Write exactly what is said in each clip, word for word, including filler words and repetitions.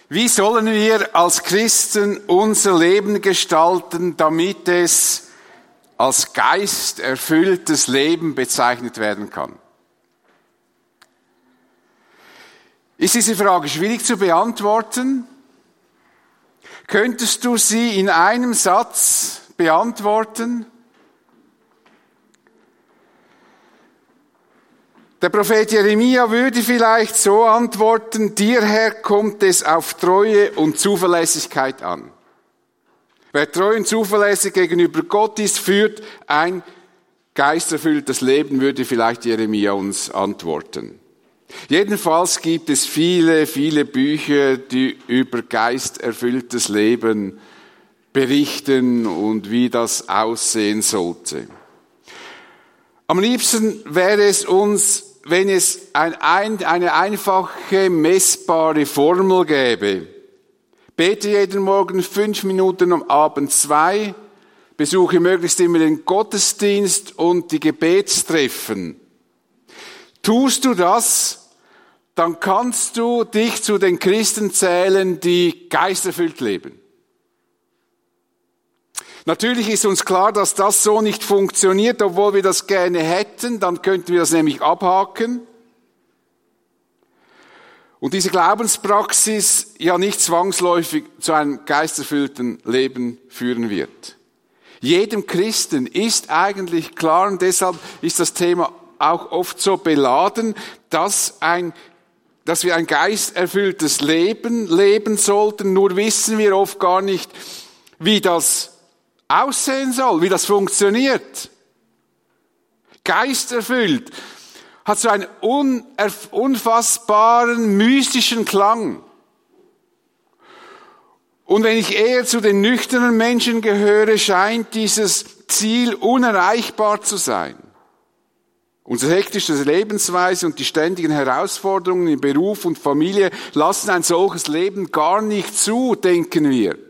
Wie sollen wir als Christen unser Leben gestalten, damit es als geisterfülltes Leben bezeichnet werden kann? Ist diese Frage schwierig zu beantworten? Könntest du sie in einem Satz beantworten? Der Prophet Jeremia würde vielleicht so antworten: Dir, Herr, kommt es auf Treue und Zuverlässigkeit an. Wer treu und zuverlässig gegenüber Gott ist, führt ein geisterfülltes Leben, würde vielleicht Jeremia uns antworten. Jedenfalls gibt es viele, viele Bücher, die über geisterfülltes Leben berichten und wie das aussehen sollte. Am liebsten wäre es uns, wenn es ein, ein, eine einfache, messbare Formel gäbe. Bete jeden Morgen fünf Minuten, am Abend zwei, besuche möglichst immer den Gottesdienst und die Gebetstreffen. Tust du das, dann kannst du dich zu den Christen zählen, die geisterfüllt leben. Natürlich ist uns klar, dass das so nicht funktioniert, obwohl wir das gerne hätten, dann könnten wir das nämlich abhaken. Und diese Glaubenspraxis ja nicht zwangsläufig zu einem geisterfüllten Leben führen wird. Jedem Christen ist eigentlich klar, und deshalb ist das Thema auch oft so beladen, dass ein, dass wir ein geisterfülltes Leben leben sollten. Nur wissen wir oft gar nicht, wie das aussehen soll, wie das funktioniert. Geisterfüllt hat so einen unfassbaren, mystischen Klang. Und wenn ich eher zu den nüchternen Menschen gehöre, scheint dieses Ziel unerreichbar zu sein. Unsere hektische Lebensweise und die ständigen Herausforderungen in Beruf und Familie lassen ein solches Leben gar nicht zu, denken wir.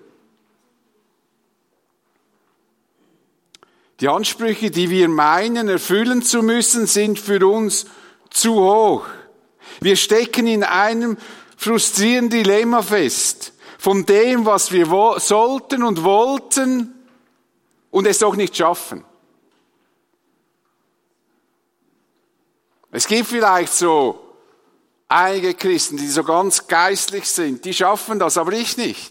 Die Ansprüche, die wir meinen, erfüllen zu müssen, sind für uns zu hoch. Wir stecken in einem frustrierenden Dilemma fest. Von dem, was wir wo- sollten und wollten und es doch nicht schaffen. Es gibt vielleicht so einige Christen, die so ganz geistlich sind, die schaffen das, aber ich nicht.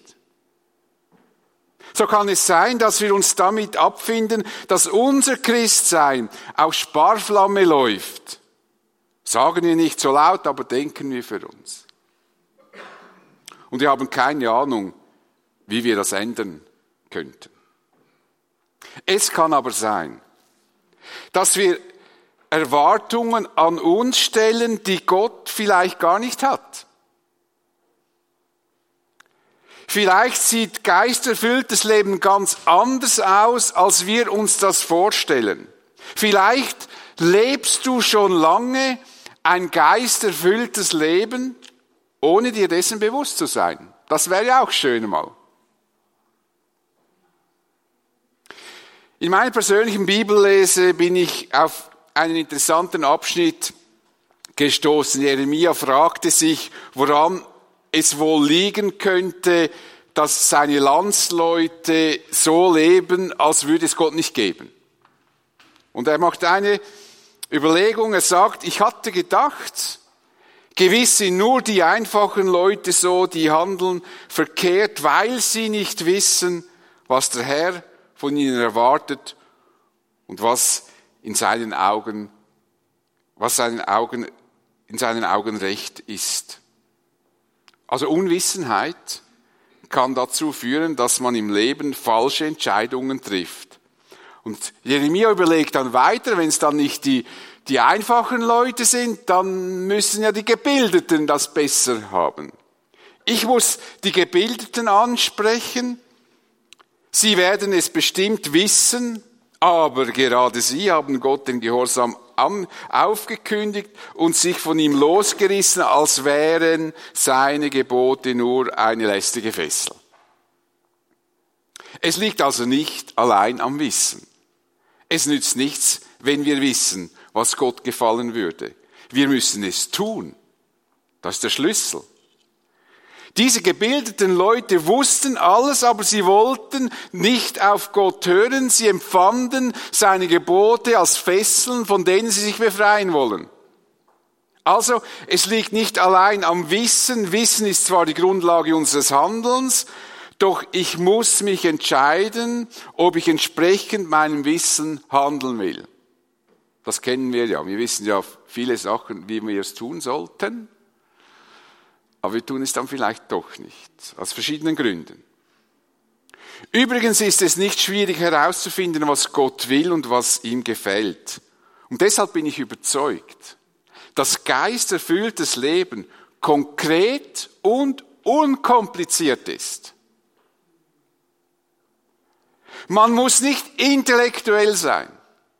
So kann es sein, dass wir uns damit abfinden, dass unser Christsein auf Sparflamme läuft. Sagen wir nicht so laut, aber denken wir für uns. Und wir haben keine Ahnung, wie wir das ändern könnten. Es kann aber sein, dass wir Erwartungen an uns stellen, die Gott vielleicht gar nicht hat. Vielleicht sieht geisterfülltes Leben ganz anders aus, als wir uns das vorstellen. Vielleicht lebst du schon lange ein geisterfülltes Leben, ohne dir dessen bewusst zu sein. Das wäre ja auch schön mal. In meiner persönlichen Bibellese bin ich auf einen interessanten Abschnitt gestoßen. Jeremia fragte sich, woran es wohl liegen könnte, dass seine Landsleute so leben, als würde es Gott nicht geben. Und er macht eine Überlegung, er sagt, ich hatte gedacht, gewiss sind nur die einfachen Leute so, die handeln verkehrt, weil sie nicht wissen, was der Herr von ihnen erwartet und was in seinen Augen, was seinen Augen, in seinen Augen recht ist. Also Unwissenheit kann dazu führen, dass man im Leben falsche Entscheidungen trifft. Und Jeremia überlegt dann weiter, wenn es dann nicht die, die einfachen Leute sind, dann müssen ja die Gebildeten das besser haben. Ich muss die Gebildeten ansprechen. Sie werden es bestimmt wissen, aber gerade sie haben Gott den Gehorsam an, aufgekündigt und sich von ihm losgerissen, als wären seine Gebote nur eine lästige Fessel. Es liegt also nicht allein am Wissen. Es nützt nichts, wenn wir wissen, was Gott gefallen würde. Wir müssen es tun. Das ist der Schlüssel. Diese gebildeten Leute wussten alles, aber sie wollten nicht auf Gott hören. Sie empfanden seine Gebote als Fesseln, von denen sie sich befreien wollen. Also, es liegt nicht allein am Wissen. Wissen ist zwar die Grundlage unseres Handelns, doch ich muss mich entscheiden, ob ich entsprechend meinem Wissen handeln will. Das kennen wir ja. Wir wissen ja viele Sachen, wie wir es tun sollten. Aber wir tun es dann vielleicht doch nicht. Aus verschiedenen Gründen. Übrigens ist es nicht schwierig herauszufinden, was Gott will und was ihm gefällt. Und deshalb bin ich überzeugt, dass geisterfülltes Leben konkret und unkompliziert ist. Man muss nicht intellektuell sein.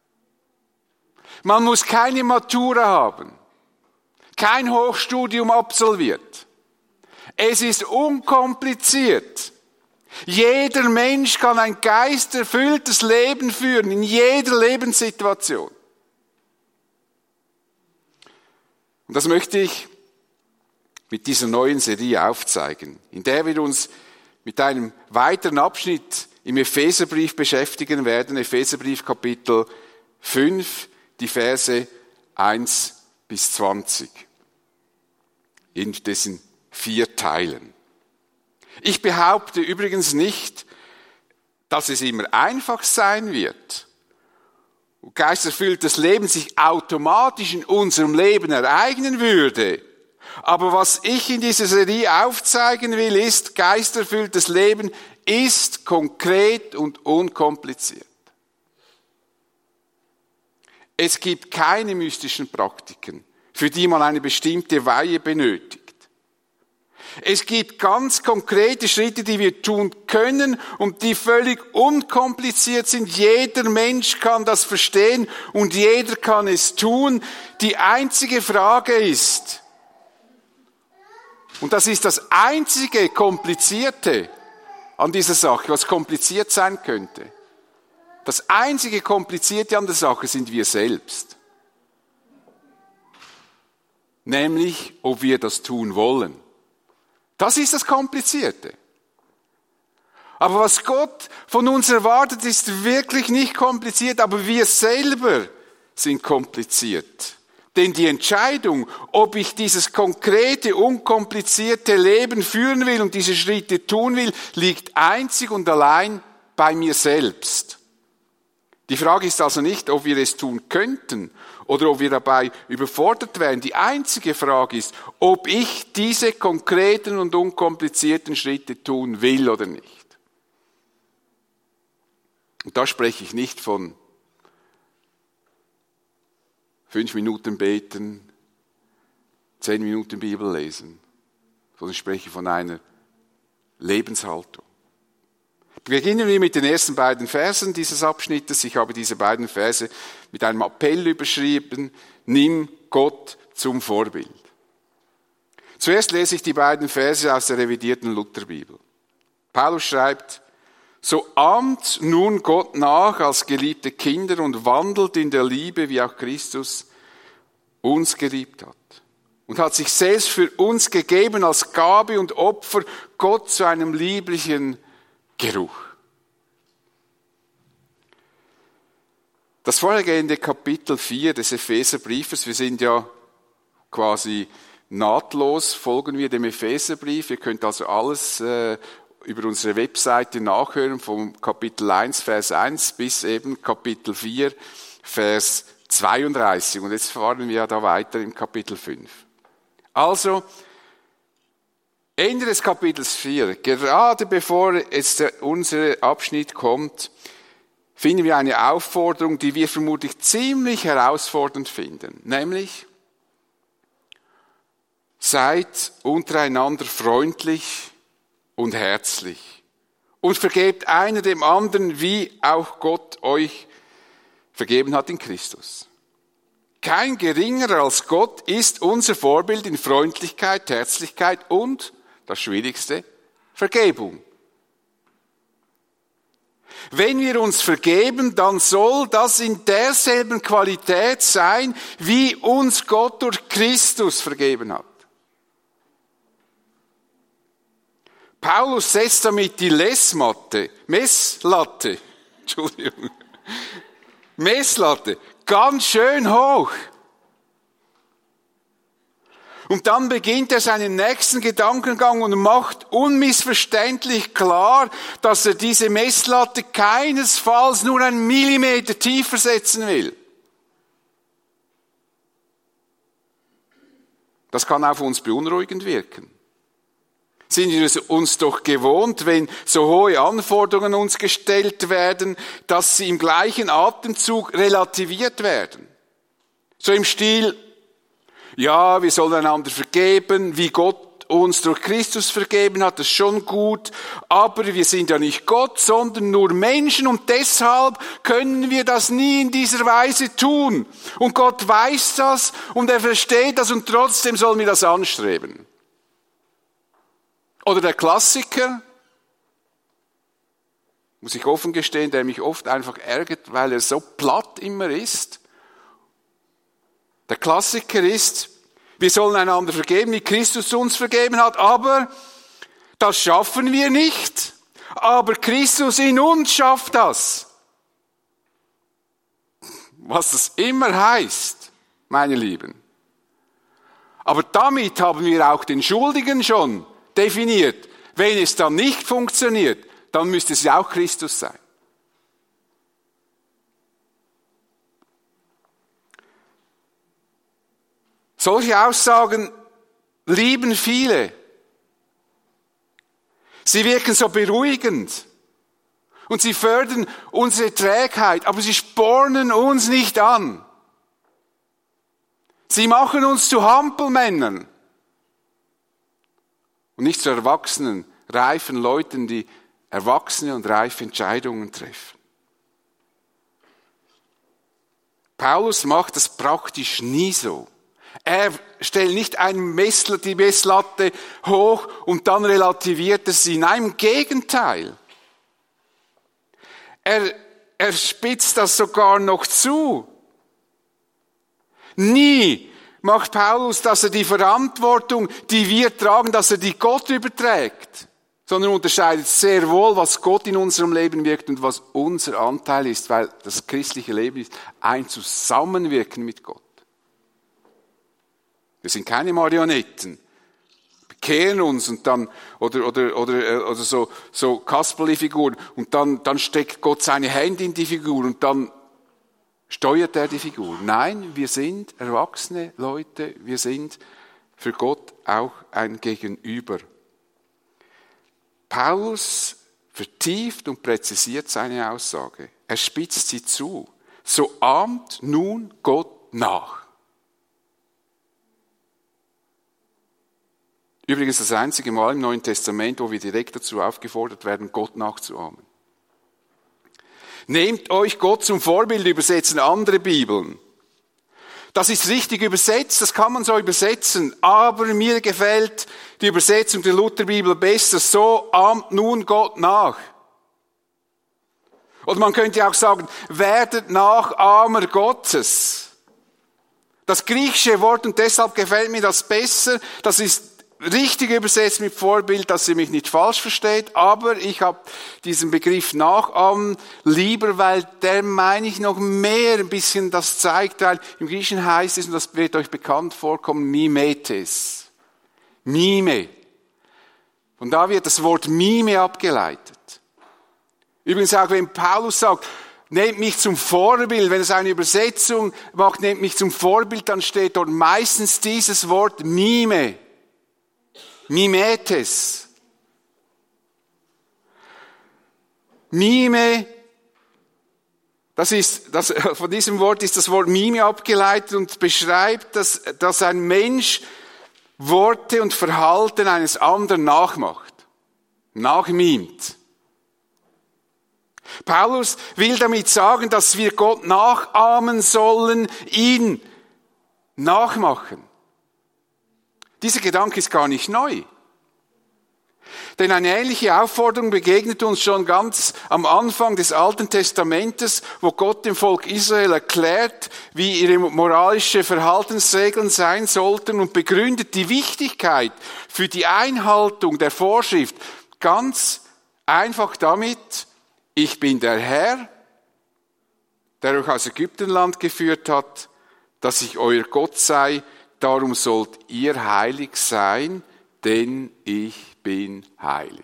Man muss keine Matura haben, kein Hochstudium absolviert. Es ist unkompliziert. Jeder Mensch kann ein geisterfülltes Leben führen, in jeder Lebenssituation. Und das möchte ich mit dieser neuen Serie aufzeigen, in der wir uns mit einem weiteren Abschnitt im Epheserbrief beschäftigen werden, Epheserbrief Kapitel fünf, die Verse eins bis zwanzig, in dessen vier Teilen. Ich behaupte übrigens nicht, dass es immer einfach sein wird. Und geisterfülltes Leben sich automatisch in unserem Leben ereignen würde. Aber was ich in dieser Serie aufzeigen will, ist, geisterfülltes Leben ist konkret und unkompliziert. Es gibt keine mystischen Praktiken, für die man eine bestimmte Weihe benötigt. Es gibt ganz konkrete Schritte, die wir tun können und die völlig unkompliziert sind. Jeder Mensch kann das verstehen und jeder kann es tun. Die einzige Frage ist, und das ist das einzige Komplizierte an dieser Sache, was kompliziert sein könnte. Das einzige Komplizierte an der Sache sind wir selbst. Nämlich, ob wir das tun wollen. Das ist das Komplizierte. Aber was Gott von uns erwartet, ist wirklich nicht kompliziert, aber wir selber sind kompliziert. Denn die Entscheidung, ob ich dieses konkrete, unkomplizierte Leben führen will und diese Schritte tun will, liegt einzig und allein bei mir selbst. Die Frage ist also nicht, ob wir es tun könnten oder ob wir dabei überfordert wären. Die einzige Frage ist, ob ich diese konkreten und unkomplizierten Schritte tun will oder nicht. Und da spreche ich nicht von fünf Minuten beten, zehn Minuten Bibel lesen, sondern ich spreche von einer Lebenshaltung. Beginnen wir mit den ersten beiden Versen dieses Abschnittes. Ich habe diese beiden Verse mit einem Appell überschrieben. Nimm Gott zum Vorbild. Zuerst lese ich die beiden Verse aus der revidierten Lutherbibel. Paulus schreibt, so ahmt nun Gott nach als geliebte Kinder und wandelt in der Liebe, wie auch Christus uns geliebt hat. Und hat sich selbst für uns gegeben als Gabe und Opfer, Gott zu einem lieblichen Geruch. Das vorhergehende Kapitel vier des Epheserbriefes, wir sind ja quasi nahtlos, folgen wir dem Epheserbrief. Ihr könnt also alles äh, über unsere Webseite nachhören, vom Kapitel eins, Vers eins bis eben Kapitel vier, Vers zweiunddreißig. Und jetzt fahren wir ja da weiter im Kapitel fünf. Also, Ende des Kapitels vier, gerade bevor jetzt der, unser Abschnitt kommt, finden wir eine Aufforderung, die wir vermutlich ziemlich herausfordernd finden. Nämlich, seid untereinander freundlich und herzlich und vergebt einer dem anderen, wie auch Gott euch vergeben hat in Christus. Kein geringerer als Gott ist unser Vorbild in Freundlichkeit, Herzlichkeit und das Schwierigste, Vergebung. Wenn wir uns vergeben, dann soll das in derselben Qualität sein, wie uns Gott durch Christus vergeben hat. Paulus setzt damit die Messmatte, Messlatte, Entschuldigung, Messlatte, ganz schön hoch. Und dann beginnt er seinen nächsten Gedankengang und macht unmissverständlich klar, dass er diese Messlatte keinesfalls nur einen Millimeter tiefer setzen will. Das kann auf uns beunruhigend wirken. Sind wir uns doch gewohnt, wenn so hohe Anforderungen uns gestellt werden, dass sie im gleichen Atemzug relativiert werden. So im Stil, ja, wir sollen einander vergeben, wie Gott uns durch Christus vergeben hat, das ist schon gut, aber wir sind ja nicht Gott, sondern nur Menschen und deshalb können wir das nie in dieser Weise tun. Und Gott weiß das und er versteht das und trotzdem sollen wir das anstreben. Oder der Klassiker, muss ich offen gestehen, der mich oft einfach ärgert, weil er so platt immer ist. Der Klassiker ist, wir sollen einander vergeben, wie Christus uns vergeben hat, aber das schaffen wir nicht. Aber Christus in uns schafft das. Was das immer heißt, meine Lieben. Aber damit haben wir auch den Schuldigen schon definiert. Wenn es dann nicht funktioniert, dann müsste es ja auch Christus sein. Solche Aussagen lieben viele. Sie wirken so beruhigend und sie fördern unsere Trägheit, aber sie spornen uns nicht an. Sie machen uns zu Hampelmännern und nicht zu erwachsenen, reifen Leuten, die erwachsene und reife Entscheidungen treffen. Paulus macht das praktisch nie so. Er stellt nicht ein Messl- die Messlatte hoch und dann relativiert er sie. Nein, im Gegenteil. Er, er spitzt das sogar noch zu. Nie macht Paulus, dass er die Verantwortung, die wir tragen, dass er die Gott überträgt, sondern unterscheidet sehr wohl, was Gott in unserem Leben wirkt und was unser Anteil ist, weil das christliche Leben ist ein Zusammenwirken mit Gott. Wir sind keine Marionetten, bekehren uns und dann, oder, oder, oder, oder so, so Kasperli-Figuren, und dann, dann steckt Gott seine Hände in die Figur und dann steuert er die Figur. Nein, wir sind erwachsene Leute, wir sind für Gott auch ein Gegenüber. Paulus vertieft und präzisiert seine Aussage. Er spitzt sie zu. So ahmt nun Gott nach. Übrigens das einzige Mal im Neuen Testament, wo wir direkt dazu aufgefordert werden, Gott nachzuahmen. Nehmt euch Gott zum Vorbild, übersetzen andere Bibeln. Das ist richtig übersetzt, das kann man so übersetzen, aber mir gefällt die Übersetzung der Lutherbibel besser. So ahmt nun Gott nach. Oder man könnte auch sagen, werdet Nachahmer Gottes. Das griechische Wort, und deshalb gefällt mir das besser, das ist richtig übersetzt mit Vorbild, dass ihr mich nicht falsch versteht, aber ich habe diesen Begriff nachahmen lieber, weil der, meine ich, noch mehr ein bisschen das zeigt, weil im Griechischen heißt es, und das wird euch bekannt vorkommen, mimetes. Mime. Von da wird das Wort Mime abgeleitet. Übrigens auch, wenn Paulus sagt, nehmt mich zum Vorbild, wenn es eine Übersetzung macht, nehmt mich zum Vorbild, dann steht dort meistens dieses Wort Mime. Mimetes. Mime, das ist, das, von diesem Wort ist das Wort Mime abgeleitet und beschreibt, dass, dass ein Mensch Worte und Verhalten eines anderen nachmacht, nachmimt. Paulus will damit sagen, dass wir Gott nachahmen sollen, ihn nachmachen. Dieser Gedanke ist gar nicht neu. Denn eine ähnliche Aufforderung begegnet uns schon ganz am Anfang des Alten Testamentes, wo Gott dem Volk Israel erklärt, wie ihre moralische Verhaltensregeln sein sollten und begründet die Wichtigkeit für die Einhaltung der Vorschrift. Ganz einfach damit, ich bin der Herr, der euch aus Ägyptenland geführt hat, dass ich euer Gott sei, darum sollt ihr heilig sein, denn ich bin heilig.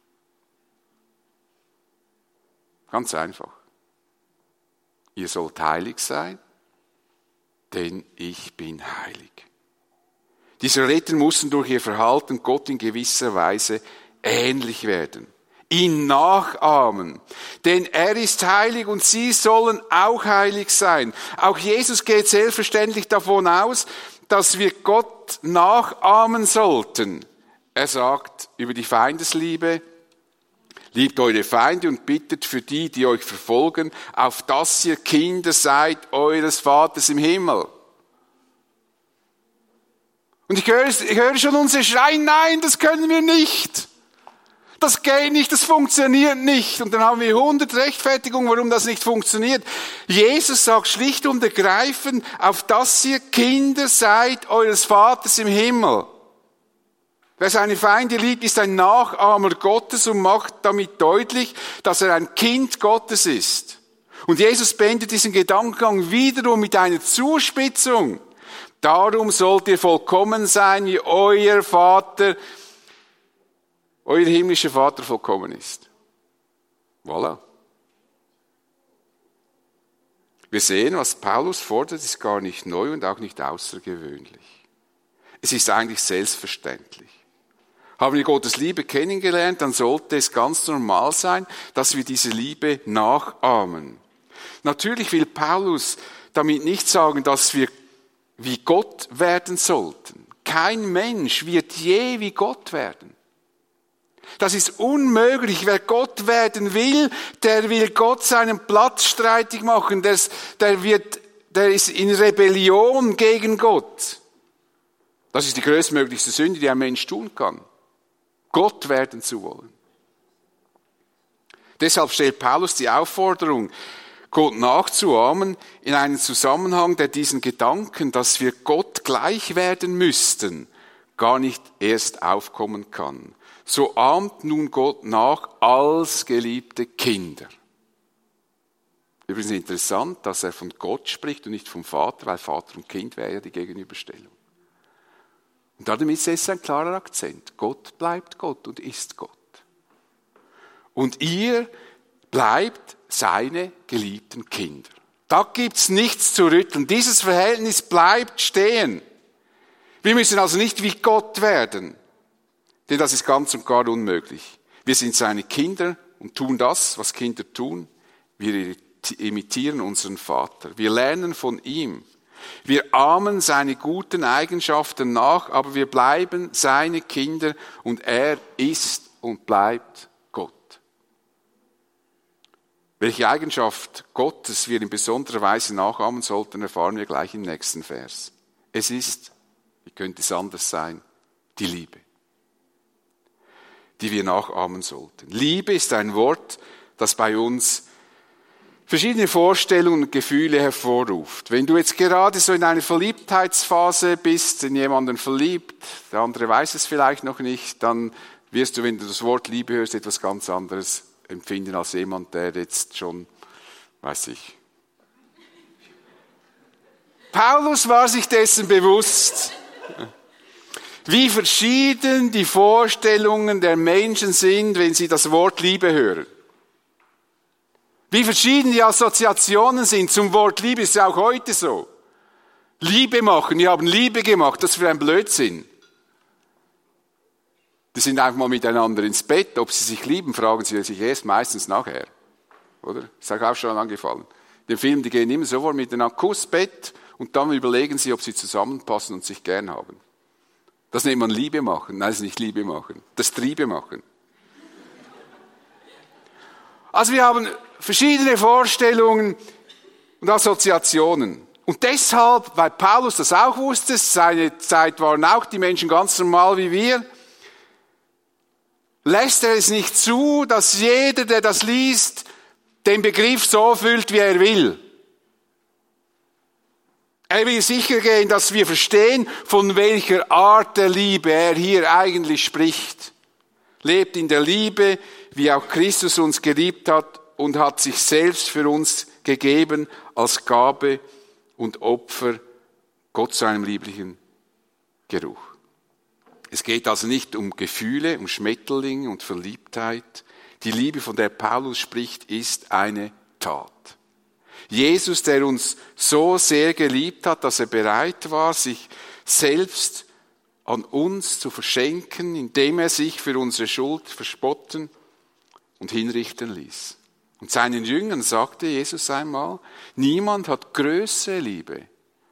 Ganz einfach. Ihr sollt heilig sein, denn ich bin heilig. Die Israeliten mussten durch ihr Verhalten Gott in gewisser Weise ähnlich werden, ihn nachahmen. Denn er ist heilig und sie sollen auch heilig sein. Auch Jesus geht selbstverständlich davon aus, dass wir Gott nachahmen sollten. Er sagt über die Feindesliebe, liebt eure Feinde und bittet für die, die euch verfolgen, auf dass ihr Kinder seid eures Vaters im Himmel. Und ich höre, ich höre schon unsere Schreien, nein, das können wir nicht. Das geht nicht, das funktioniert nicht. Und dann haben wir hundert Rechtfertigungen, warum das nicht funktioniert. Jesus sagt schlicht und ergreifend, auf dass ihr Kinder seid eures Vaters im Himmel. Wer seine Feinde liebt, ist ein Nachahmer Gottes und macht damit deutlich, dass er ein Kind Gottes ist. Und Jesus beendet diesen Gedankengang wiederum mit einer Zuspitzung. Darum sollt ihr vollkommen sein, wie euer Vater, euer himmlischer Vater vollkommen ist. Voilà. Wir sehen, was Paulus fordert, ist gar nicht neu und auch nicht außergewöhnlich. Es ist eigentlich selbstverständlich. Haben wir Gottes Liebe kennengelernt, dann sollte es ganz normal sein, dass wir diese Liebe nachahmen. Natürlich will Paulus damit nicht sagen, dass wir wie Gott werden sollten. Kein Mensch wird je wie Gott werden. Das ist unmöglich. Wer Gott werden will, der will Gott seinen Platz streitig machen. Der, der, wird, der ist in Rebellion gegen Gott. Das ist die größtmöglichste Sünde, die ein Mensch tun kann. Gott werden zu wollen. Deshalb stellt Paulus die Aufforderung, Gott nachzuahmen, in einen Zusammenhang, der diesen Gedanken, dass wir Gott gleich werden müssten, gar nicht erst aufkommen kann. So ahmt nun Gott nach als geliebte Kinder. Übrigens interessant, dass er von Gott spricht und nicht vom Vater, weil Vater und Kind wäre ja die Gegenüberstellung. Und damit setzt ein klarer Akzent. Gott bleibt Gott und ist Gott. Und ihr bleibt seine geliebten Kinder. Da gibt's nichts zu rütteln. Dieses Verhältnis bleibt stehen. Wir müssen also nicht wie Gott werden, denn das ist ganz und gar unmöglich. Wir sind seine Kinder und tun das, was Kinder tun. Wir imitieren unseren Vater. Wir lernen von ihm. Wir ahmen seine guten Eigenschaften nach, aber wir bleiben seine Kinder und er ist und bleibt Gott. Welche Eigenschaft Gottes wir in besonderer Weise nachahmen sollten, erfahren wir gleich im nächsten Vers. Es ist, wie könnte es anders sein, die Liebe, die wir nachahmen sollten. Liebe ist ein Wort, das bei uns verschiedene Vorstellungen und Gefühle hervorruft. Wenn du jetzt gerade so in einer Verliebtheitsphase bist, in jemanden verliebt, der andere weiß es vielleicht noch nicht, dann wirst du, wenn du das Wort Liebe hörst, etwas ganz anderes empfinden als jemand, der jetzt schon, weiß ich. Paulus war sich dessen bewusst, wie verschieden die Vorstellungen der Menschen sind, wenn sie das Wort Liebe hören. Wie verschieden die Assoziationen sind zum Wort Liebe, ist ja auch heute so. Liebe machen, die haben Liebe gemacht, das ist für ein Blödsinn. Die sind einfach mal miteinander ins Bett, ob sie sich lieben, fragen sie sich erst meistens nachher. Oder? Ist euch auch schon angefallen. Den Film, die gehen immer sofort miteinander Kuss, Bett und dann überlegen sie, ob sie zusammenpassen und sich gern haben. Das nennt man Liebe machen. Nein, das ist nicht Liebe machen. Das ist Triebe machen. Also wir haben verschiedene Vorstellungen und Assoziationen. Und deshalb, weil Paulus das auch wusste, seine Zeit waren auch die Menschen ganz normal wie wir, lässt er es nicht zu, dass jeder, der das liest, den Begriff so füllt, wie er will. Er will sicher gehen, dass wir verstehen, von welcher Art der Liebe er hier eigentlich spricht. lebt in der Liebe, wie auch Christus uns geliebt hat und hat sich selbst für uns gegeben als Gabe und Opfer, Gott zu einem lieblichen Geruch. Es geht also nicht um Gefühle, um Schmetterlinge und Verliebtheit. Die Liebe, von der Paulus spricht, ist eine Tat. Jesus, der uns so sehr geliebt hat, dass er bereit war, sich selbst an uns zu verschenken, indem er sich für unsere Schuld verspotten und hinrichten ließ. Und seinen Jüngern sagte Jesus einmal, niemand hat größere Liebe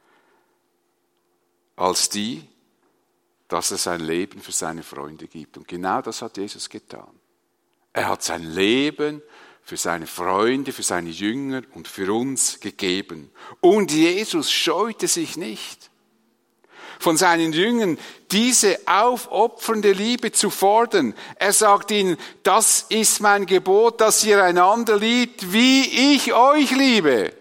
als die, dass er sein Leben für seine Freunde gibt. Und genau das hat Jesus getan. Er hat sein Leben für seine Freunde, für seine Jünger und für uns gegeben. Und Jesus scheute sich nicht, von seinen Jüngern diese aufopfernde Liebe zu fordern. Er sagt ihnen, das ist mein Gebot, dass ihr einander liebt, wie ich euch liebe.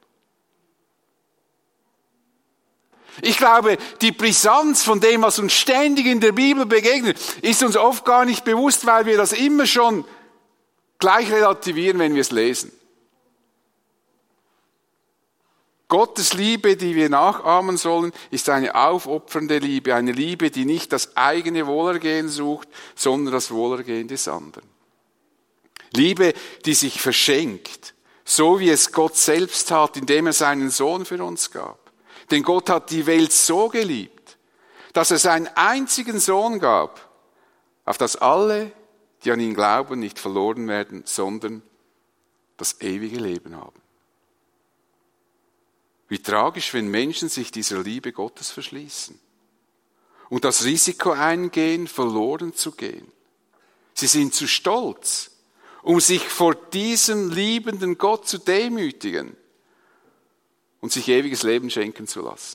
Ich glaube, die Brisanz von dem, was uns ständig in der Bibel begegnet, ist uns oft gar nicht bewusst, weil wir das immer schon gleich relativieren, wenn wir es lesen. Gottes Liebe, die wir nachahmen sollen, ist eine aufopfernde Liebe, eine Liebe, die nicht das eigene Wohlergehen sucht, sondern das Wohlergehen des anderen. Liebe, die sich verschenkt, so wie es Gott selbst tat, indem er seinen Sohn für uns gab. Denn Gott hat die Welt so geliebt, dass er seinen einzigen Sohn gab, auf dass alle, die an ihn glauben, nicht verloren werden, sondern das ewige Leben haben. Wie tragisch, wenn Menschen sich dieser Liebe Gottes verschließen und das Risiko eingehen, verloren zu gehen. Sie sind zu stolz, um sich vor diesem liebenden Gott zu demütigen und sich ewiges Leben schenken zu lassen.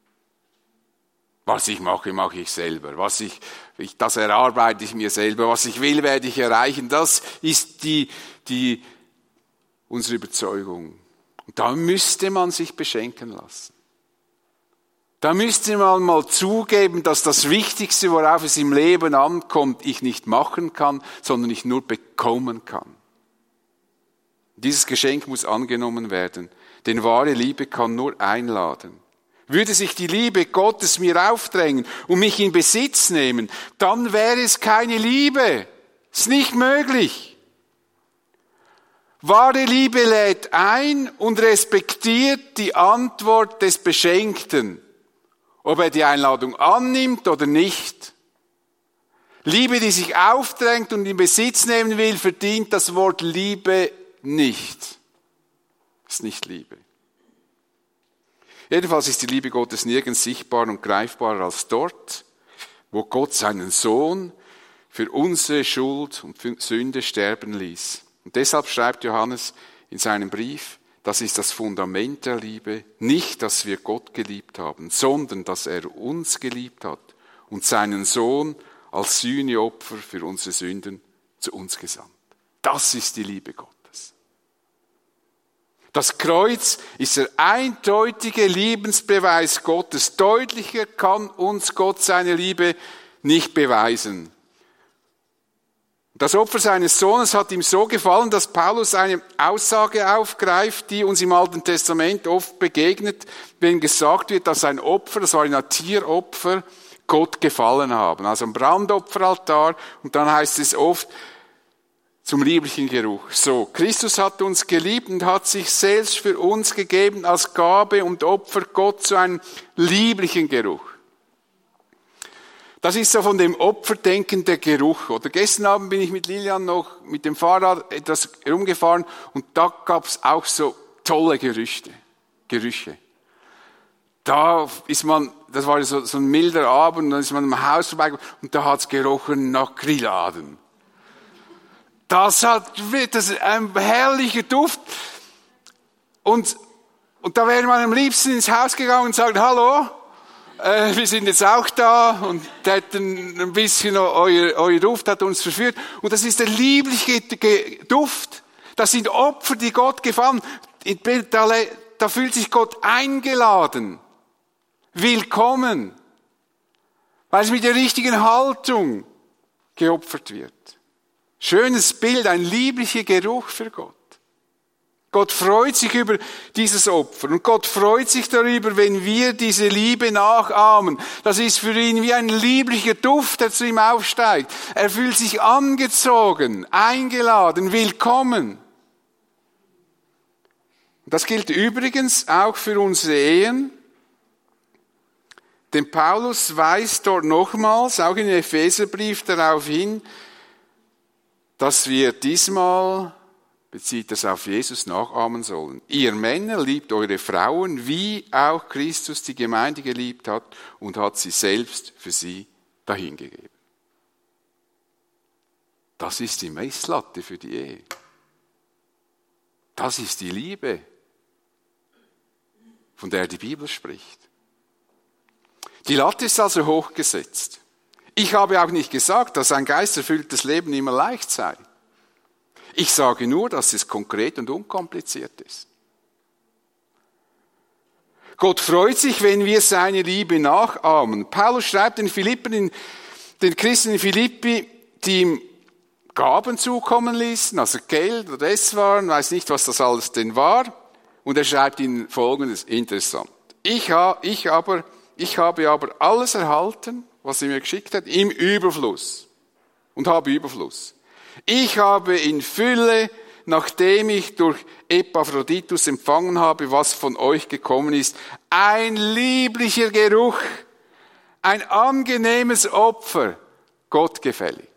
Was ich mache, mache ich selber. Was ich, ich, das erarbeite ich mir selber. Was ich will, werde ich erreichen. Das ist die, die, unsere Überzeugung. Und da müsste man sich beschenken lassen. Da müsste man mal zugeben, dass das Wichtigste, worauf es im Leben ankommt, ich nicht machen kann, sondern ich nur bekommen kann. Dieses Geschenk muss angenommen werden, denn wahre Liebe kann nur einladen. Würde sich die Liebe Gottes mir aufdrängen und mich in Besitz nehmen, dann wäre es keine Liebe. Ist nicht möglich. Wahre Liebe lädt ein und respektiert die Antwort des Beschenkten, ob er die Einladung annimmt oder nicht. Liebe, die sich aufdrängt und in Besitz nehmen will, verdient das Wort Liebe nicht. Das ist nicht Liebe. Jedenfalls ist die Liebe Gottes nirgends sichtbarer und greifbarer als dort, wo Gott seinen Sohn für unsere Schuld und für Sünde sterben ließ. Und deshalb schreibt Johannes in seinem Brief, das ist das Fundament der Liebe, nicht, dass wir Gott geliebt haben, sondern, dass er uns geliebt hat und seinen Sohn als Sühneopfer für unsere Sünden zu uns gesandt. Das ist die Liebe Gottes. Das Kreuz ist der eindeutige Liebensbeweis Gottes. Deutlicher kann uns Gott seine Liebe nicht beweisen. Das Opfer seines Sohnes hat ihm so gefallen, dass Paulus eine Aussage aufgreift, die uns im Alten Testament oft begegnet, wenn gesagt wird, dass ein Opfer, das war ein Tieropfer, Gott gefallen haben. Also ein Brandopferaltar, und dann heißt es oft zum lieblichen Geruch. So, Christus hat uns geliebt und hat sich selbst für uns gegeben als Gabe und Opfer Gott zu einem lieblichen Geruch. Das ist so von dem Opferdenken der Geruch. Oder gestern Abend bin ich mit Lilian noch mit dem Fahrrad etwas herumgefahren und da gab es auch so tolle Gerüchte, Gerüche. Da ist man, das war so, so ein milder Abend, und dann ist man am Haus vorbeigekommen und da hat es gerochen nach Grilladen. Das hat, das ist ein herrlicher Duft. Und, und da wäre man am liebsten ins Haus gegangen und sagt, hallo, äh, wir sind jetzt auch da, und hätten ein bisschen euer, euer Duft hat uns verführt. Und das ist der liebliche Duft. Das sind Opfer, die Gott gefallen. Da, da fühlt sich Gott eingeladen. Willkommen. Weil es mit der richtigen Haltung geopfert wird. Schönes Bild, ein lieblicher Geruch für Gott. Gott freut sich über dieses Opfer und Gott freut sich darüber, wenn wir diese Liebe nachahmen. Das ist für ihn wie ein lieblicher Duft, der zu ihm aufsteigt. Er fühlt sich angezogen, eingeladen, willkommen. Das gilt übrigens auch für unsere Ehen. Denn Paulus weist dort nochmals, auch im Epheserbrief, darauf hin, dass wir diesmal, bezieht das auf Jesus, nachahmen sollen. Ihr Männer liebt eure Frauen, wie auch Christus die Gemeinde geliebt hat und hat sie selbst für sie dahingegeben. Das ist die Messlatte für die Ehe. Das ist die Liebe, von der die Bibel spricht. Die Latte ist also hochgesetzt. Ich habe auch nicht gesagt, dass ein geisterfülltes Leben immer leicht sei. Ich sage nur, dass es konkret und unkompliziert ist. Gott freut sich, wenn wir seine Liebe nachahmen. Paulus schreibt den Philippern, den Christen in Philippi, die ihm Gaben zukommen ließen, also Geld oder Esswaren, weiß nicht, was das alles denn war. Und er schreibt ihnen Folgendes, interessant. Ich, ha, ich, aber, ich habe aber alles erhalten, was er mir geschickt hat, im Überfluss. Und habe Überfluss. Ich habe in Fülle, nachdem ich durch Epaphroditus empfangen habe, was von euch gekommen ist, ein lieblicher Geruch, ein angenehmes Opfer, Gott gefällig.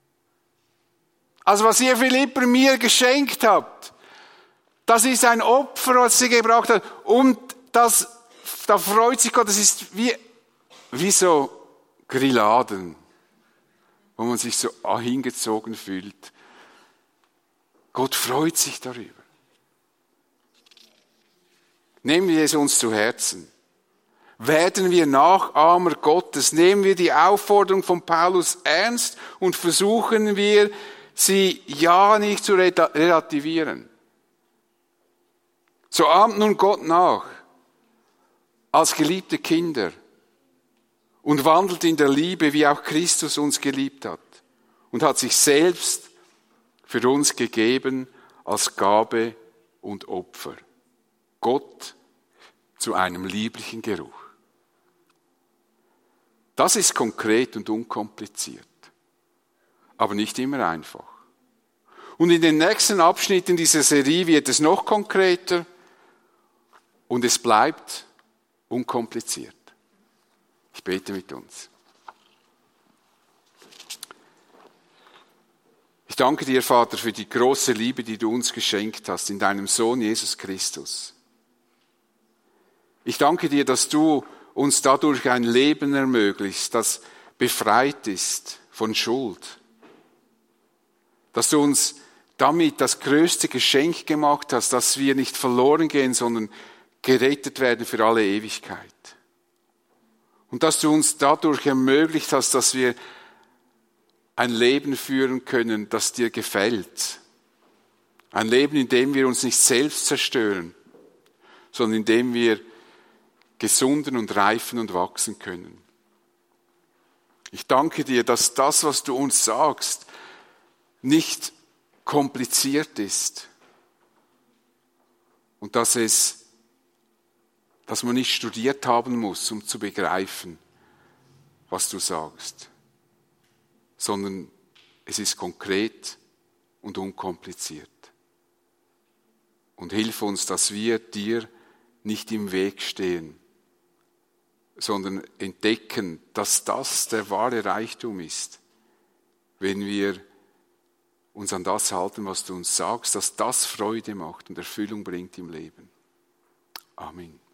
Also was ihr Philipper mir geschenkt habt, das ist ein Opfer, was sie gebracht hat. Und das, da freut sich Gott, das ist wie, wie so Grilladen, wo man sich so hingezogen fühlt. Gott freut sich darüber. Nehmen wir es uns zu Herzen. Werden wir Nachahmer Gottes, nehmen wir die Aufforderung von Paulus ernst und versuchen wir, sie ja nicht zu relativieren. So ahmt nun Gott nach, als geliebte Kinder, und wandelt in der Liebe, wie auch Christus uns geliebt hat und hat sich selbst für uns gegeben als Gabe und Opfer. Gott zu einem lieblichen Geruch. Das ist konkret und unkompliziert, aber nicht immer einfach. Und in den nächsten Abschnitten dieser Serie wird es noch konkreter und es bleibt unkompliziert. Ich bete mit uns. Ich danke dir, Vater, für die große Liebe, die du uns geschenkt hast in deinem Sohn Jesus Christus. Ich danke dir, dass du uns dadurch ein Leben ermöglichst, das befreit ist von Schuld. Dass du uns damit das größte Geschenk gemacht hast, dass wir nicht verloren gehen, sondern gerettet werden für alle Ewigkeit. Und dass du uns dadurch ermöglicht hast, dass wir ein Leben führen können, das dir gefällt. Ein Leben, in dem wir uns nicht selbst zerstören, sondern in dem wir gesunden und reifen und wachsen können. Ich danke dir, dass das, was du uns sagst, nicht kompliziert ist und dass es, dass man nicht studiert haben muss, um zu begreifen, was du sagst, sondern es ist konkret und unkompliziert. Und hilf uns, dass wir dir nicht im Weg stehen, sondern entdecken, dass das der wahre Reichtum ist, wenn wir uns an das halten, was du uns sagst, dass das Freude macht und Erfüllung bringt im Leben. Amen.